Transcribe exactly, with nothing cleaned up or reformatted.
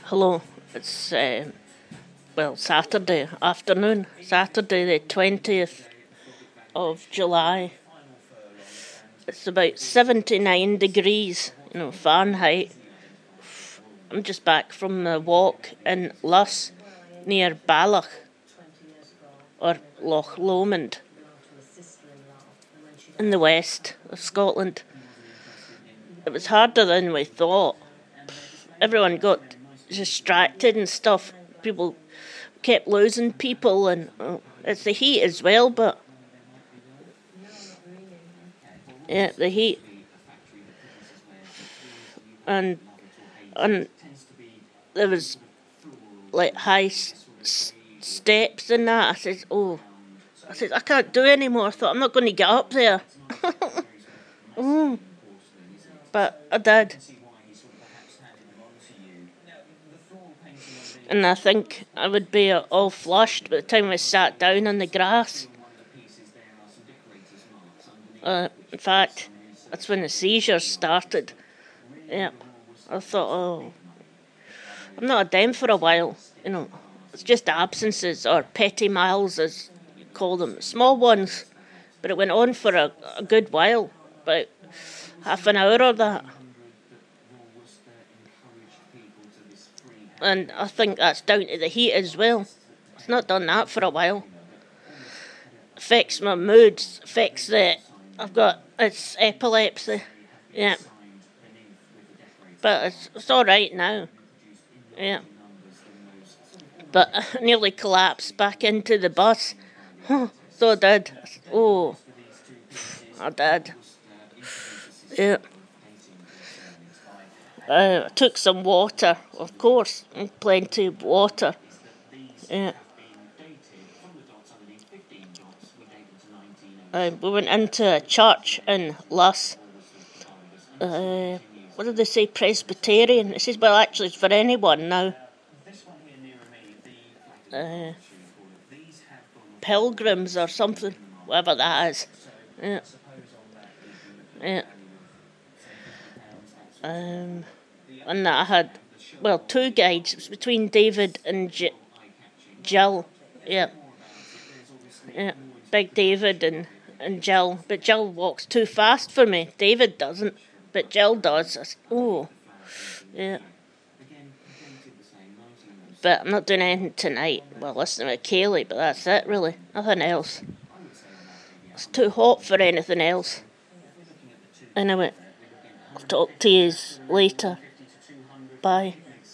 Hello, it's uh, well Saturday afternoon, Saturday the twentieth of July. It's about seventy-nine degrees, you know, Fahrenheit. I'm just back from the walk in Luss near Ballach, or Loch Lomond, in the west of Scotland. It was harder than we thought. Everyone got distracted and stuff. People kept losing people, and oh, it's the heat as well, but yeah, the heat. And and there was like high s- s- steps and that. I said, oh, I said, I can't do any more. I thought, I'm not going to get up there. mm. But I did. And I think I would be all flushed by the time I sat down on the grass. Uh, in fact, that's when the seizures started. Yeah. I thought, oh, I'm not a dime for a while. You know, it's just absences or petty miles, as you call them, small ones. But it went on for a, a good while, about half an hour or that. And I think that's down to the heat as well. It's not done that for a while. Affects my moods, affects the... I've got... It's epilepsy. Yeah. But it's, it's all right now. Yeah. But I nearly collapsed back into the bus. So I did. Oh, I did. Yeah. Uh, I took some water, of course, and plenty of water. Yeah. Uh, we went into a church in Luss. Uh, what did they say? Presbyterian. It says, well, actually, it's for anyone now. Uh, pilgrims or something, whatever that is. Yeah. Yeah. Um, and I had, well, two guides. It was between David and J- Jill. Yeah. Yeah. Big David and, and Jill. But Jill walks too fast for me. David doesn't, but Jill does. I said, oh. Yeah. But I'm not doing anything tonight. Well, listening to Kaylee, but that's it, really. Nothing else. It's too hot for anything else. Anyway, I'll talk to you later. Bye.